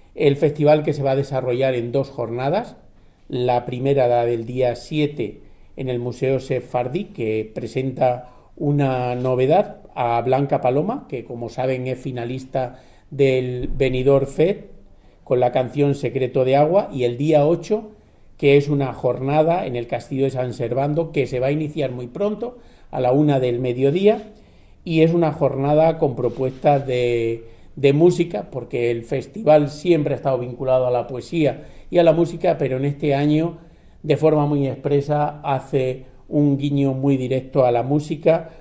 El festival que se va a desarrollar en 2 jornadas. La primera, la del día 7, en el Museo Sefardí, que presenta una novedad a Blanca Paloma, que como saben es finalista del Benidorm Fest con la canción Secreto de Agua, y el día 8, que es una jornada en el Castillo de San Servando, que se va a iniciar muy pronto, a la 1 del mediodía, y es una jornada con propuestas de música, porque el festival siempre ha estado vinculado a la poesía y a la música, pero en este año, de forma muy expresa, hace un guiño muy directo a la música,